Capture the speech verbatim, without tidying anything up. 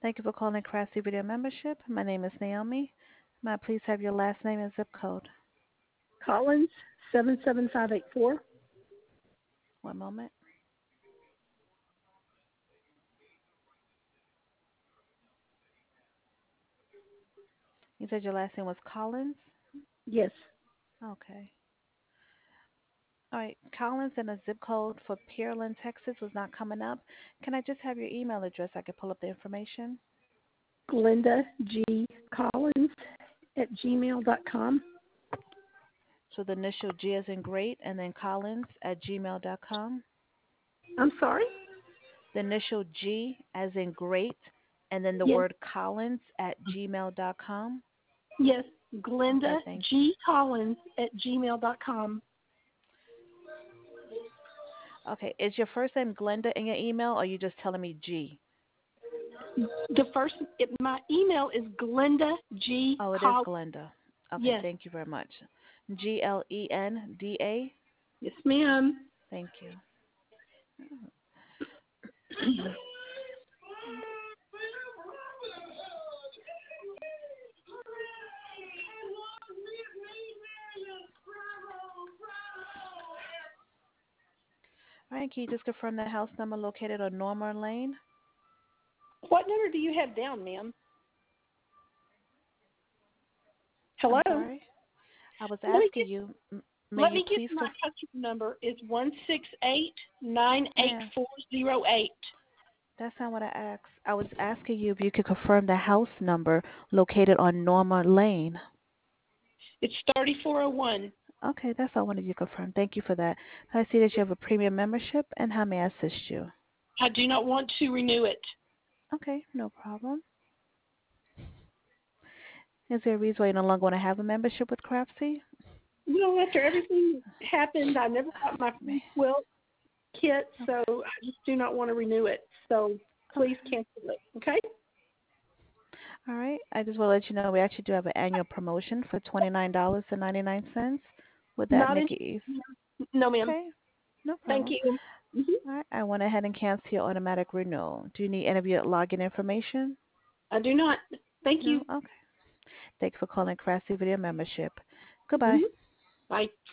Thank you for calling Craftsy Video Membership. My name is Naomi. May I please have your last name and zip code? Collins, seven seven five eight four. One moment. You said your last name was Collins? Yes. Okay. All right. Collins and a zip code for Pearland, Texas was not coming up. Can I just have your email address? I can pull up the information. Glenda G. Collins at gmail dot com. So the initial G as in great and then Collins at gmail dot com. I'm sorry? The initial G as in great and then the Yes. word Collins at gmail dot com. Yes. Okay, Glenda thank G. Collins at gmail dot com. Okay, is your first name Glenda in your email or are you just telling me G? The first, it, my email is Glenda G. Oh, it is Collins. Glenda. Okay, Yes. thank you very much. G L E N D A. Yes, ma'am. Thank you. All right, can you just confirm the house number located on Norma Lane? What number do you have down, ma'am? Hello? I'm sorry. I was Let me asking get, you, m- may let you me get please my confirm? customer number. It's one six eight nine eight Ma'am, four zero eight. that's not what I asked. I was asking you if you could confirm the house number located on Norma Lane. It's thirty-four oh one. Okay, that's all I wanted you to confirm. Thank you for that. I see that you have a premium membership, and how may I assist you? I do not want to renew it. Okay, no problem. Is there a reason why you no longer want to have a membership with Craftsy? You know, after everything happened, I never got my Me. free quilt kit, Okay. so I just do not want to renew it. So please Okay. cancel it, okay? All right. I just want to let you know we actually do have an annual promotion for twenty-nine dollars and ninety-nine cents. Would that Not in. make it easy? No, ma'am. Okay. No Thank problem. you. hmm All right. I went ahead and canceled your automatic renewal. Do you need any of your login information? I do not. Thank you. No? Okay. Thanks for calling Craftsy Video Membership. Goodbye. hmm Bye.